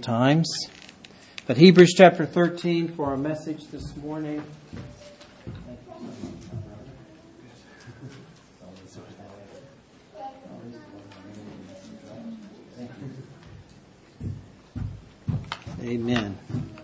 times. But Hebrews chapter 13 for our message this morning. Amen.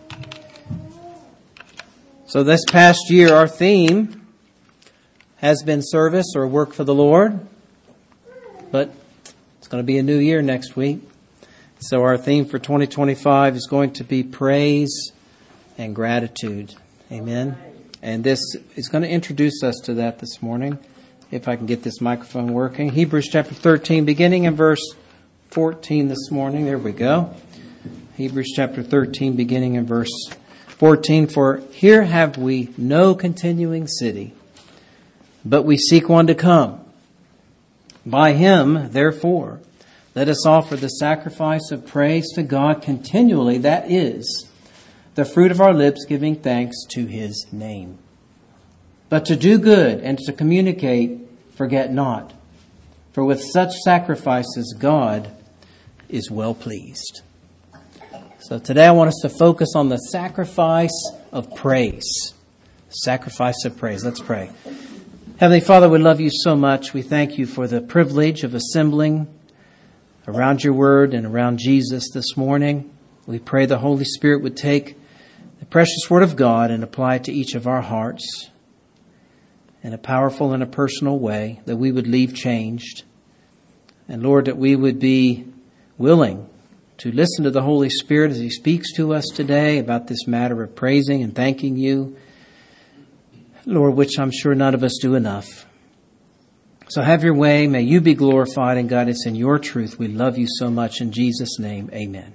So this past year, our theme has been service or work for the Lord. But it's going to be a new year next week. So our theme for 2025 is going to be praise and gratitude. Amen. And this is going to introduce us to that this morning. If I can get this microphone working. Hebrews chapter 13, beginning in verse 14 this morning. There we go. Hebrews chapter 13, beginning in verse 14. For here have we no continuing city, but we seek one to come. By him, therefore, let us offer the sacrifice of praise to God continually. That is the fruit of our lips, giving thanks to his name. But to do good and to communicate, forget not. For with such sacrifices, God is well pleased. So today I want us to focus on the sacrifice of praise. Sacrifice of praise. Let's pray. Heavenly Father, we love you so much. We thank you for the privilege of assembling around your word and around Jesus this morning. We pray the Holy Spirit would take the precious word of God and apply it to each of our hearts in a powerful and a personal way, that we would leave changed. And Lord, that we would be willing to listen to the Holy Spirit as he speaks to us today about this matter of praising and thanking you, Lord, which I'm sure none of us do enough. So have your way. May you be glorified and guide us in your truth. We love you so much. In Jesus' name, amen.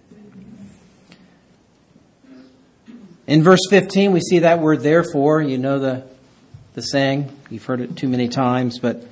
In verse 15, we see that word therefore. You know the saying. You've heard it too many times, but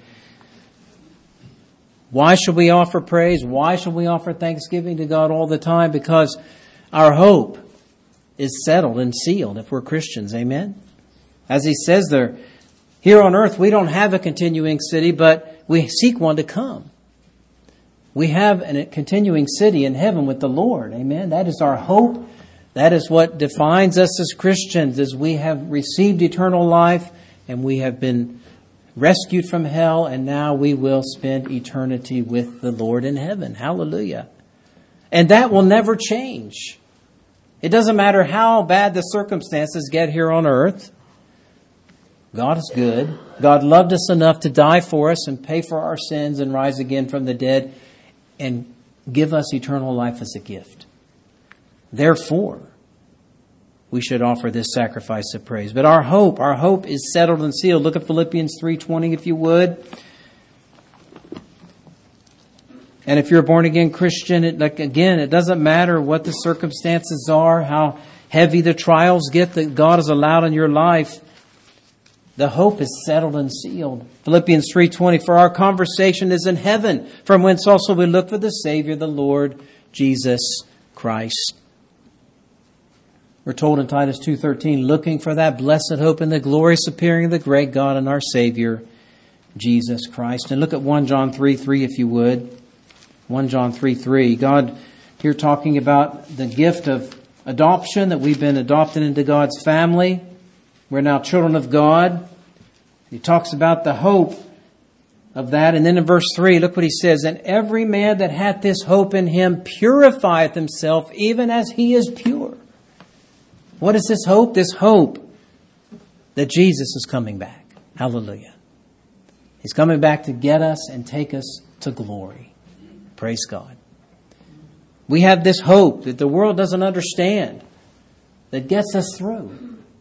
why should we offer praise? Why should we offer thanksgiving to God all the time? Because our hope is settled and sealed if we're Christians. Amen? As he says there, here on earth we don't have a continuing city, but we seek one to come. We have a continuing city in heaven with the Lord. Amen? That is our hope. That is what defines us as Christians, as we have received eternal life and we have been rescued from hell, and now we will spend eternity with the Lord in heaven. Hallelujah. And that will never change. It doesn't matter how bad the circumstances get here on earth. God is good. God loved us enough to die for us and pay for our sins and rise again from the dead and give us eternal life as a gift. Therefore, we should offer this sacrifice of praise. But our hope is settled and sealed. Look at Philippians 3:20 if you would. And if you're a born-again Christian, it doesn't matter what the circumstances are, how heavy the trials get that God has allowed in your life. The hope is settled and sealed. Philippians 3:20, for our conversation is in heaven, from whence also we look for the Savior, the Lord Jesus Christ. We're told in Titus 2:13, looking for that blessed hope and the glorious appearing of the great God and our Savior, Jesus Christ. And look at 1 John 3:3 if you would. 1 John 3:3. God here talking about the gift of adoption, that we've been adopted into God's family. We're now children of God. He talks about the hope of that. And then in verse 3, look what he says. And every man that hath this hope in him purifieth himself, even as he is pure. What is this hope? This hope that Jesus is coming back. Hallelujah. He's coming back to get us and take us to glory. Praise God. We have this hope that the world doesn't understand, that gets us through.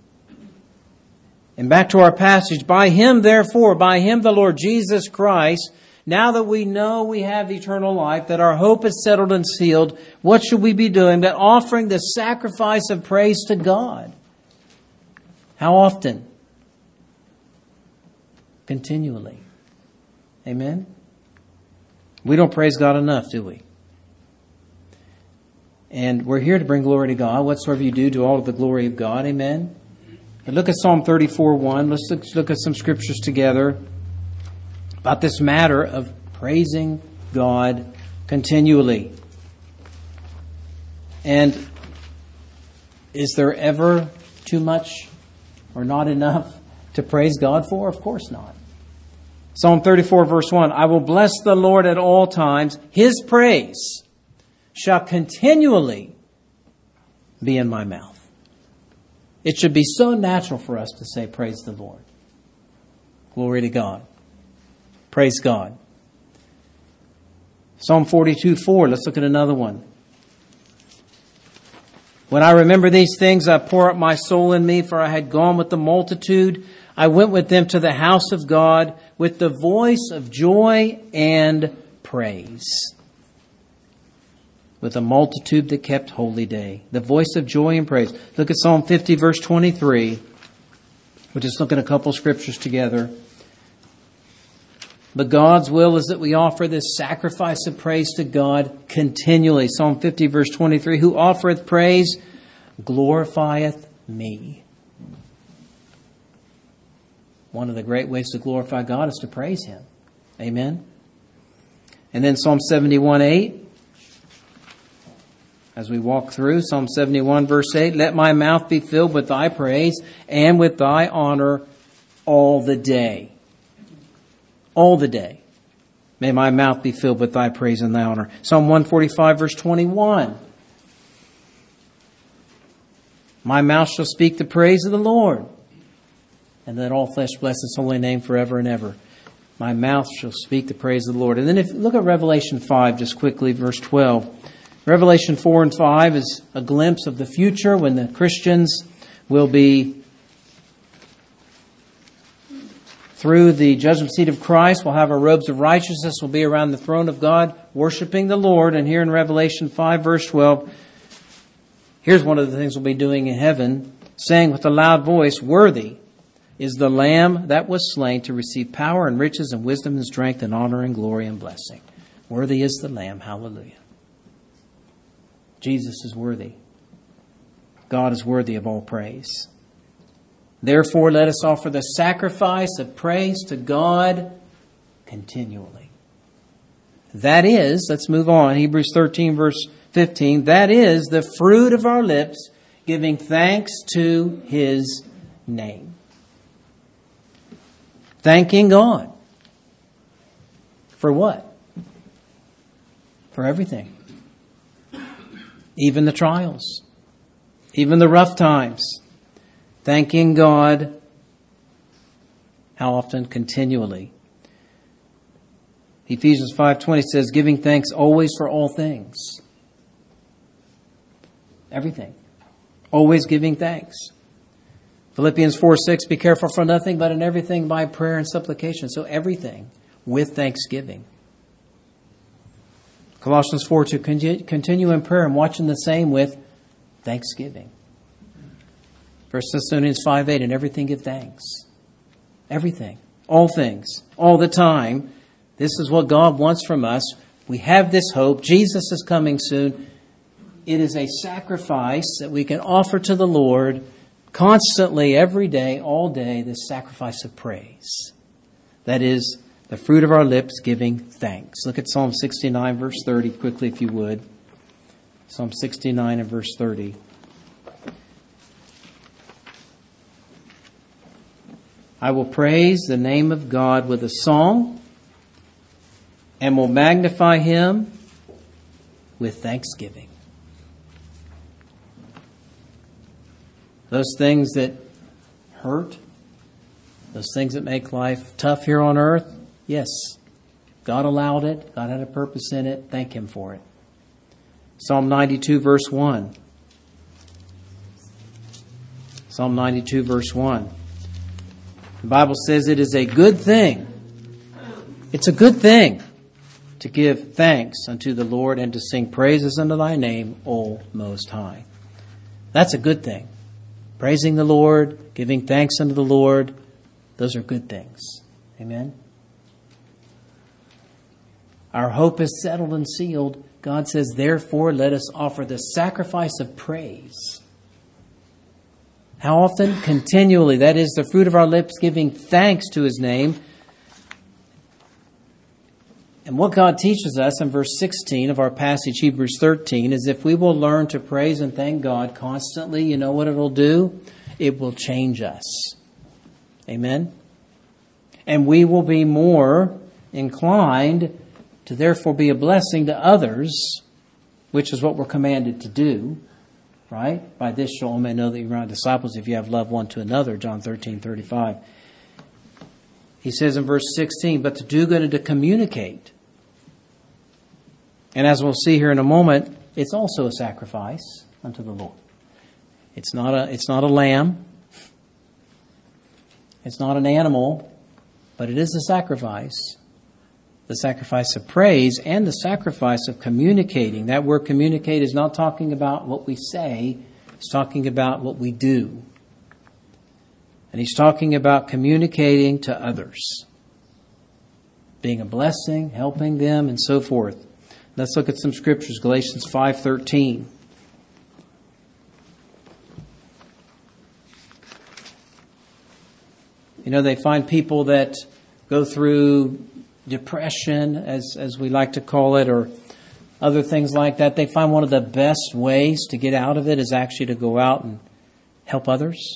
And back to our passage. By him, therefore, by him, the Lord Jesus Christ, now that we know we have eternal life, that our hope is settled and sealed, what should we be doing but offering the sacrifice of praise to God? How often? Continually. Amen? We don't praise God enough, do we? And we're here to bring glory to God. Whatsoever you do all of the glory of God. Amen? And look at Psalm 34:1. Let's look at some scriptures together about this matter of praising God continually. And is there ever too much or not enough to praise God for? Of course not. Psalm 34, verse 1, I will bless the Lord at all times. His praise shall continually be in my mouth. It should be so natural for us to say, praise the Lord. Glory to God. Praise God. Psalm 42, 4, let's look at another one. When I remember these things, I pour out my soul in me, for I had gone with the multitude. I went with them to the house of God with the voice of joy and praise. With a multitude that kept holy day. The voice of joy and praise. Look at Psalm 50, verse 23. We'll just look at a couple scriptures together. But God's will is that we offer this sacrifice of praise to God continually. Psalm 50, verse 23. Who offereth praise glorifieth me. One of the great ways to glorify God is to praise Him. Amen. And then Psalm 71, 8. As we walk through Psalm 71, verse 8. Let my mouth be filled with thy praise and with thy honor all the day. All the day. May my mouth be filled with thy praise and thy honor. Psalm 145, verse 21. My mouth shall speak the praise of the Lord. And let all flesh bless His holy name forever and ever. My mouth shall speak the praise of the Lord. And then if look at Revelation 5, just quickly, verse 12. Revelation 4 and 5 is a glimpse of the future when the Christians will be through the judgment seat of Christ. We'll have our robes of righteousness. We'll be around the throne of God, worshiping the Lord. And here in Revelation 5, verse 12, here's one of the things we'll be doing in heaven, saying with a loud voice, worthy is the Lamb that was slain to receive power and riches and wisdom and strength and honor and glory and blessing. Worthy is the Lamb. Hallelujah. Jesus is worthy. God is worthy of all praise. Therefore, let us offer the sacrifice of praise to God continually. That is, let's move on, Hebrews 13, verse 15. That is the fruit of our lips, giving thanks to His name. Thanking God. For what? For everything. Even the trials. Even the rough times. Thanking God. How often? Continually. Ephesians 5:20 says, giving thanks always for all things. Everything. Always giving thanks. Philippians 4:6, be careful for nothing, but in everything by prayer and supplication. So everything with thanksgiving. Colossians 4:2, continue in prayer and watching the same with thanksgiving. 1 Thessalonians 5:8, and everything give thanks. Everything. All things. All the time. This is what God wants from us. We have this hope. Jesus is coming soon. It is a sacrifice that we can offer to the Lord constantly, every day, all day, this sacrifice of praise. That is the fruit of our lips giving thanks. Look at Psalm 69, verse 30, quickly if you would. Psalm 69 and verse 30. I will praise the name of God with a song and will magnify Him with thanksgiving. Those things that hurt, those things that make life tough here on earth, yes, God allowed it. God had a purpose in it. Thank Him for it. Psalm 92, verse 1. Psalm 92, verse 1. The Bible says it is a good thing. It's a good thing to give thanks unto the Lord and to sing praises unto thy name, O Most High. That's a good thing. Praising the Lord, giving thanks unto the Lord, those are good things. Amen? Our hope is settled and sealed. God says, therefore, let us offer the sacrifice of praise. How often? Continually. That is the fruit of our lips, giving thanks to His name. And what God teaches us in verse 16 of our passage, Hebrews 13, is if we will learn to praise and thank God constantly, you know what it'll do? It will change us. Amen? And we will be more inclined to therefore be a blessing to others, which is what we're commanded to do. Right? By this shall all men know that you are my disciples if you have love one to another, John 13:35. He says in verse 16, but to do good and to communicate. And as we'll see here in a moment, it's also a sacrifice unto the Lord. It's not a lamb. It's not an animal, but it is a sacrifice. The sacrifice of praise and the sacrifice of communicating. That word communicate is not talking about what we say. It's talking about what we do. And he's talking about communicating to others. Being a blessing, helping them, and so forth. Let's look at some scriptures. Galatians 5:13. You know, they find people that go through depression, as we like to call it, or other things like that. They find one of the best ways to get out of it is actually to go out and help others.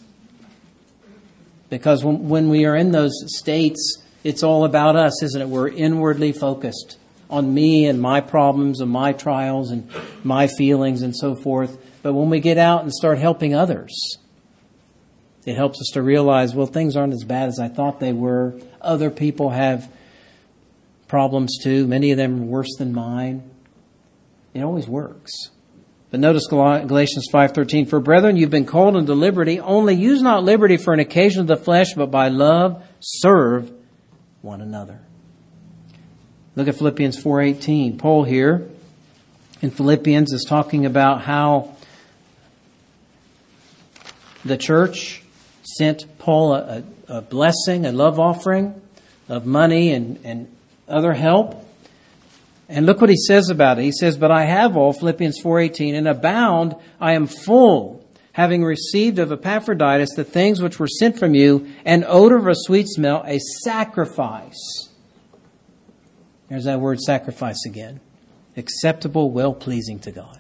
Because when we are in those states, it's all about us, isn't it? We're inwardly focused on me and my problems and my trials and my feelings and so forth. But when we get out and start helping others, it helps us to realize, well, things aren't as bad as I thought they were. Other people have problems too. Many of them are worse than mine. It always works. But notice Galatians 5:13. For brethren, you've been called unto liberty. Only use not liberty for an occasion of the flesh, but by love serve one another. Look at Philippians 4:18. Paul here in Philippians is talking about how the church sent Paul a blessing, a love offering of money and other help. And look what he says about it. He says, but I have all, Philippians 4:18, and abound, I am full, having received of Epaphroditus the things which were sent from you, an odor of a sweet smell, a sacrifice. There's that word sacrifice again. Acceptable, well-pleasing to God.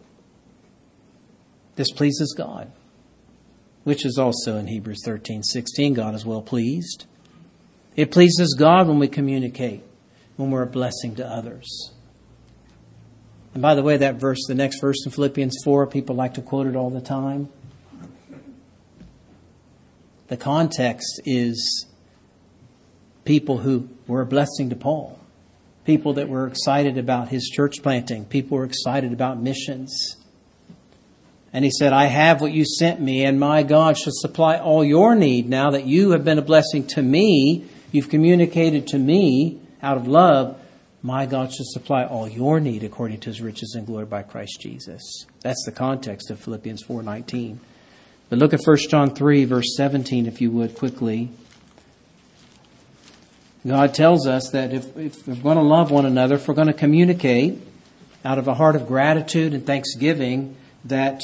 This pleases God, which is also in Hebrews 13:16, God is well pleased. It pleases God when we communicate, when we're a blessing to others. And by the way, that verse, the next verse in Philippians 4, people like to quote it all the time. The context is people who were a blessing to Paul. People that were excited about his church planting. People were excited about missions. And he said, I have what you sent me, and my God shall supply all your need. Now that you have been a blessing to me, you've communicated to me out of love, my God shall supply all your need according to his riches and glory by Christ Jesus. That's the context of Philippians 4:19. But look at 1 John 3, verse 17, if you would, quickly. God tells us that if we're going to love one another, if we're going to communicate out of a heart of gratitude and thanksgiving, that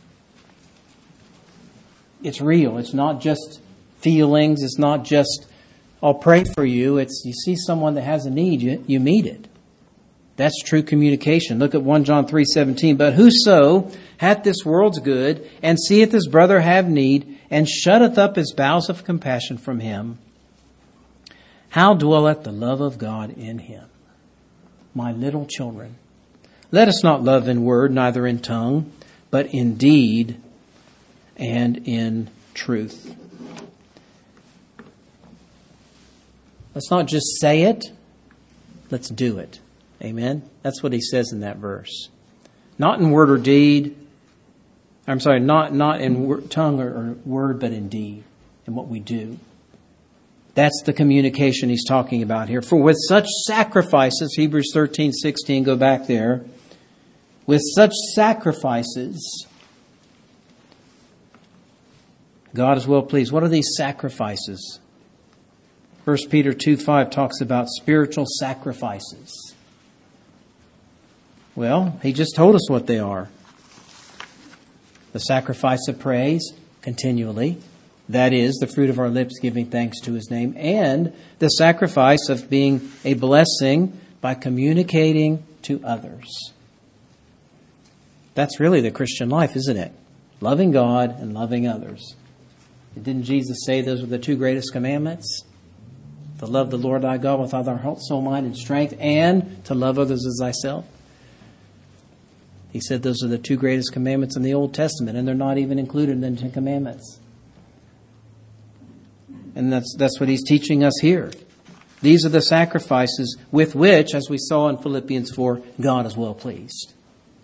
it's real. It's not just feelings. It's not just, I'll pray for you. It's you see someone that has a need, you meet it. That's true communication. Look at 1 John 3:17. But whoso hath this world's good, and seeth his brother have need, and shutteth up his bowels of compassion from him, how dwelleth the love of God in him? My little children, let us not love in word, neither in tongue, but in deed and in truth. Let's not just say it, let's do it. Amen? That's what he says in that verse. Not in word or deed. I'm sorry, not in tongue or word, but in deed, in what we do. That's the communication he's talking about here. For with such sacrifices, Hebrews 13:16, go back there. With such sacrifices, God is well pleased. What are these sacrifices? 1 Peter 2:5 talks about spiritual sacrifices. Well, he just told us what they are. The sacrifice of praise, continually. That is, the fruit of our lips giving thanks to His name, and the sacrifice of being a blessing by communicating to others. That's really the Christian life, isn't it? Loving God and loving others. Didn't Jesus say those are the two greatest commandments? To love the Lord thy God with all thy heart, soul, mind, and strength, and to love others as thyself. He said those are the two greatest commandments in the Old Testament, and they're not even included in the Ten Commandments. And that's what He's teaching us here. These are the sacrifices with which, as we saw in Philippians 4, God is well pleased.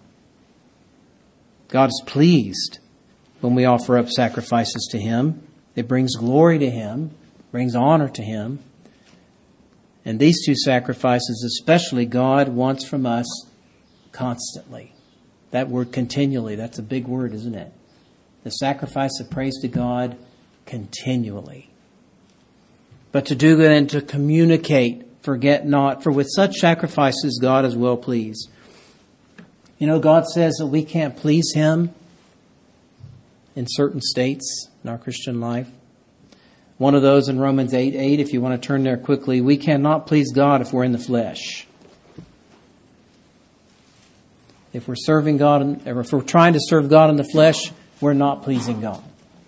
God is pleased when we offer up sacrifices to Him. It brings glory to Him, brings honor to Him. And these two sacrifices especially, God wants from us constantly. That word continually, that's a big word, isn't it? The sacrifice of praise to God continually. But to do good and to communicate, forget not, for with such sacrifices God is well pleased. You know, God says that we can't please Him in certain states in our Christian life. One of those in Romans 8:8, if you want to turn there quickly, we cannot please God if we're in the flesh. If we're serving God, or if we're trying to serve God in the flesh, we're not pleasing God.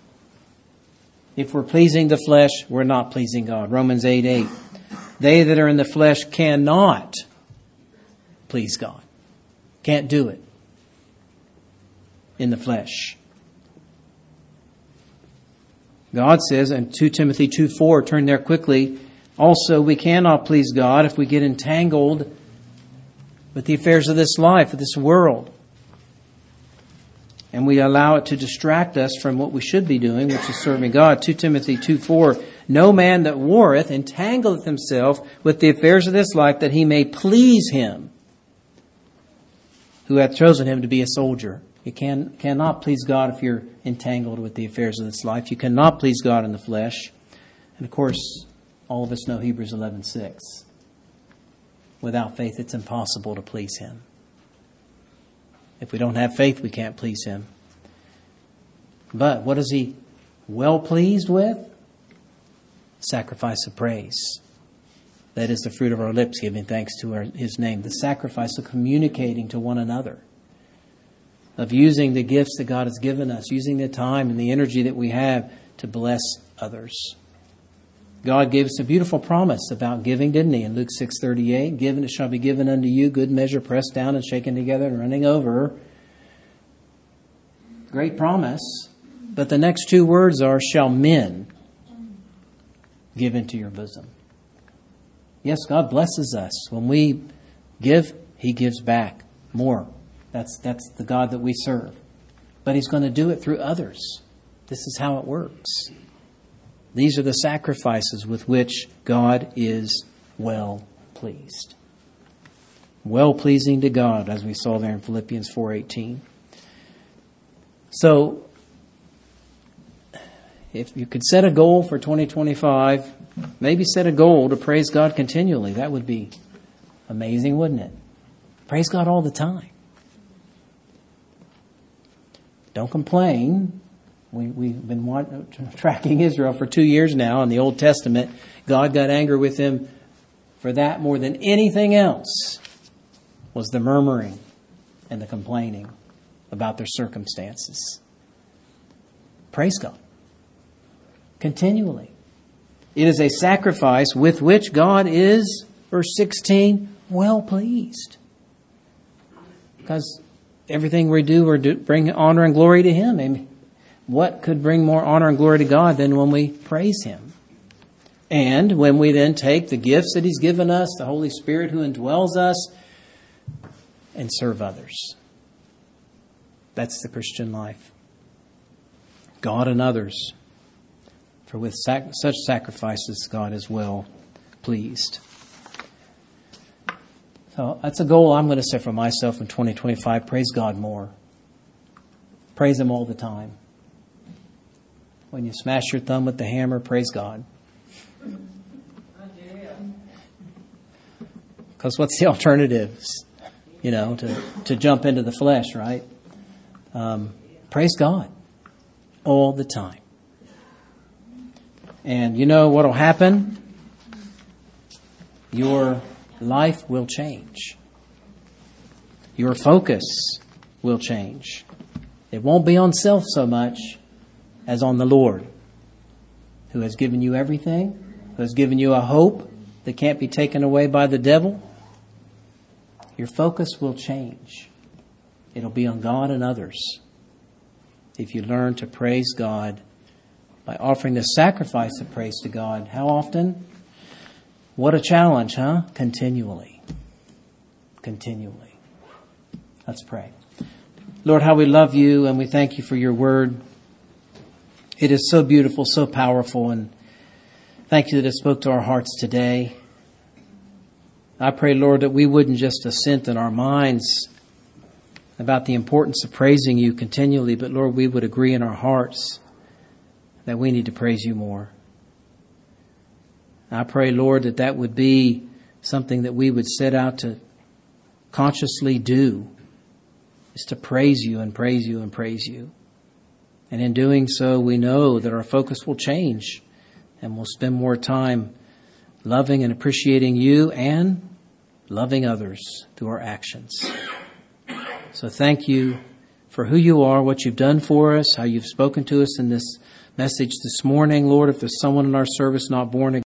If we're pleasing the flesh, we're not pleasing God. Romans 8:8. They that are in the flesh cannot please God. Can't do it in the flesh. God says in 2 Timothy 2:4, turn there quickly, also we cannot please God if we get entangled with the affairs of this life, of this world. And we allow it to distract us from what we should be doing, which is serving God. 2 Timothy 2:4, no man that warreth entangleth himself with the affairs of this life, that he may please him who hath chosen him to be a soldier. You cannot please God if you're entangled with the affairs of this life. You cannot please God in the flesh. And of course, all of us know Hebrews 11:6. Without faith, it's impossible to please Him. If we don't have faith, we can't please Him. But what is He well pleased with? Sacrifice of praise. That is the fruit of our lips, giving thanks to His name. The sacrifice of communicating to one another. Of using the gifts that God has given us. Using the time and the energy that we have to bless others. God gave us a beautiful promise about giving, didn't He? In Luke 6:38, given it shall be given unto you, good measure, pressed down and shaken together and running over. Great promise. But the next two words are, shall men give into your bosom. Yes, God blesses us. When we give, He gives back more. That's the God that we serve. But He's going to do it through others. This is how it works. These are the sacrifices with which God is well pleased. Well pleasing to God, as we saw there in Philippians 4:18. So, if you could set a goal for 2025, maybe set a goal to praise God continually. That would be amazing, wouldn't it? Praise God all the time. Don't complain. We've been tracking Israel for 2 years now in the Old Testament. God got angry with them for that more than anything else, was the murmuring and the complaining about their circumstances. Praise God. Continually. It is a sacrifice with which God is, verse 16, well pleased. Because everything we do, we're bring honor and glory to Him. Amen. What could bring more honor and glory to God than when we praise Him? And when we then take the gifts that He's given us, the Holy Spirit who indwells us, and serve others. That's the Christian life. God and others. For with such sacrifices, God is well pleased. So that's a goal I'm going to set for myself in 2025. Praise God more. Praise Him all the time. When you smash your thumb with the hammer, praise God. Because what's the alternatives? To jump into the flesh, right? Praise God all the time. And you know what will happen? Your life will change. Your focus will change. It won't be on self so much as on the Lord, who has given you everything, who has given you a hope that can't be taken away by the devil. Your focus will change. It'll be on God and others. If you learn to praise God by offering the sacrifice of praise to God, how often? What a challenge, huh? Continually. Continually. Let's pray. Lord, how we love you and we thank you for your word. It is so beautiful, so powerful, and thank you that it spoke to our hearts today. I pray, Lord, that we wouldn't just assent in our minds about the importance of praising you continually, but Lord, we would agree in our hearts that we need to praise you more. I pray, Lord, that that would be something that we would set out to consciously do, is to praise you and praise you and praise you. And in doing so, we know that our focus will change and we'll spend more time loving and appreciating you and loving others through our actions. So thank you for who you are, what you've done for us, how you've spoken to us in this message this morning. Lord, if there's someone in our service not born again,